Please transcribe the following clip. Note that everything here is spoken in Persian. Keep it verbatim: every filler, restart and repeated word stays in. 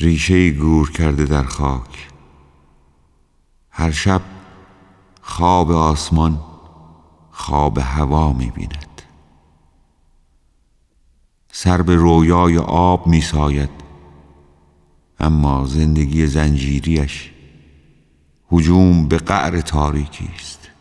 ریشه گور کرده در خاک. هر شب خواب آسمان خواب هوا می بیند. سر به رویای آب می ساید، اما زندگی زنجیریش هجوم به قعر تاریکی است.